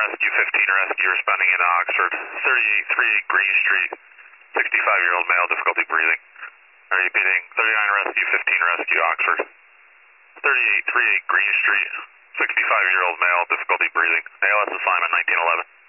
Rescue 15 Rescue responding in Oxford. 3838 Green Street, 65-year-old male, difficulty breathing. Repeating, 39 Rescue 15 Rescue Oxford. 3838 Green Street, 65-year-old male, difficulty breathing. ALS assignment 1911.